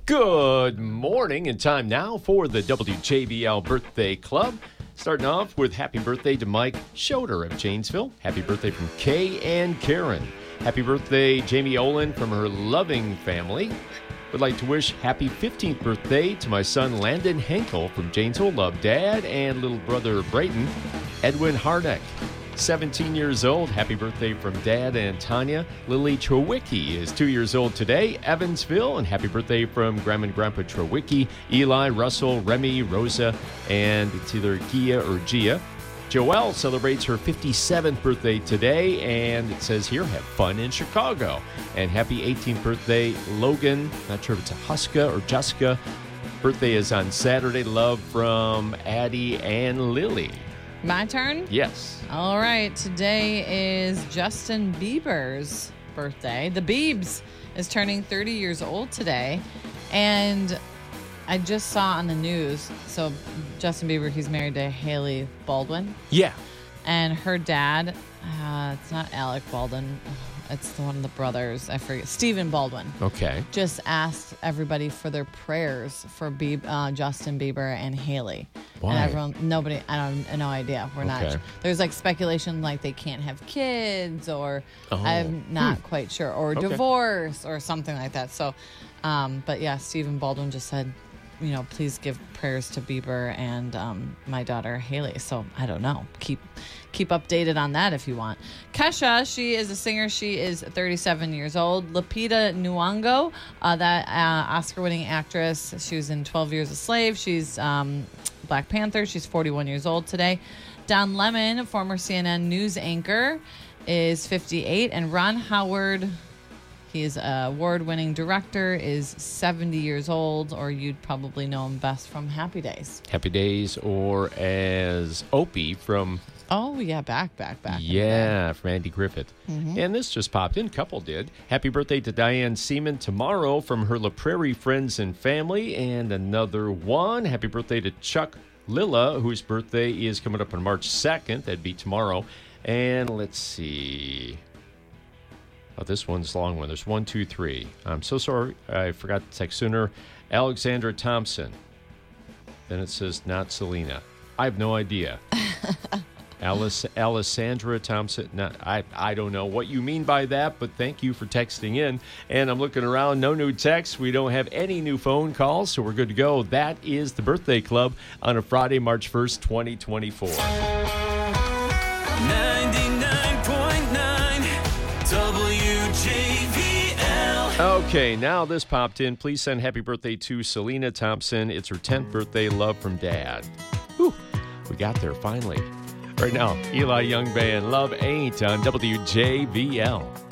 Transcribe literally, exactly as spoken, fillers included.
Good morning, and time now for the W J V L Birthday Club. Starting off with happy birthday to Mike Schroeder of Janesville. Happy birthday from Kay and Karen. Happy birthday, Jamie Olin from her loving family. Would like to wish happy fifteenth birthday to my son Landon Henkel from Janesville. Love Dad and little brother Brayton. Edwin Hardeck, seventeen years old. Happy birthday from Dad and Tanya. Lily Trowicki is two years old today. Evansville, and happy birthday from Grandma and Grandpa Trowicki. Eli, Russell, Remy, Rosa, and it's either Gia or Gia. Joelle celebrates her fifty-seventh birthday today, and it says here, have fun in Chicago. And happy eighteenth birthday, Logan. Not sure if it's a Huska or Jessica. Birthday is on Saturday. Love from Addie and Lily. My turn? Yes. All right. Today is Justin Bieber's birthday. The Biebs is turning thirty years old today. And I just saw on the news, so Justin Bieber, he's married to Haley Baldwin. Yeah. And her dad, uh, it's not Alec Baldwin. It's the one of the brothers. I forget. Stephen Baldwin. Okay. Just asked everybody for their prayers for Bieb, uh, Justin Bieber and Haley. Why? And everyone, nobody, I don't, no idea. We're Okay. not. There's like speculation like they can't have kids, or Oh. I'm not Hmm. quite sure, or Okay. divorce, or something like that. So, um, but yeah, Stephen Baldwin just said, you know, please give prayers to Bieber and um, my daughter Haley. So I don't know. Keep keep updated on that if you want. Kesha, she is a singer. She is thirty-seven years old. Lupita Nyong'o, uh, that uh, Oscar-winning actress. She was in twelve Years a Slave. She's um, Black Panther. She's forty-one years old today. Don Lemon, former C N N news anchor, is fifty-eight, and Ron Howard, he is an award-winning director, is seventy years old, or you'd probably know him best from Happy Days. Happy Days, or as Opie from... Oh, yeah, back, back, back. in the day. Yeah, from Andy Griffith. Mm-hmm. And this just popped in. Couple did. Happy birthday to Diane Seaman tomorrow from her La Prairie friends and family. And another one. Happy birthday to Chuck Lilla, whose birthday is coming up on March second. That'd be tomorrow. And let's see... Oh, this one's a long one. There's one, two, three. I'm so sorry. I forgot to text sooner. Alexandra Thompson. Then it says not Selena. I have no idea. Alice, Alessandra Thompson. Not, I, I don't know what you mean by that, but thank you for texting in. And I'm looking around. No new texts. We don't have any new phone calls, so we're good to go. That is the Birthday Club on a Friday, March first, twenty twenty-four. ninety-nine point nine W J V L. Okay, now this popped in. Please send happy birthday to Selena Thompson. It's her tenth birthday. Love from Dad. Whew, we got there finally. Right now, Eli Young Band, Love Ain't on W J V L.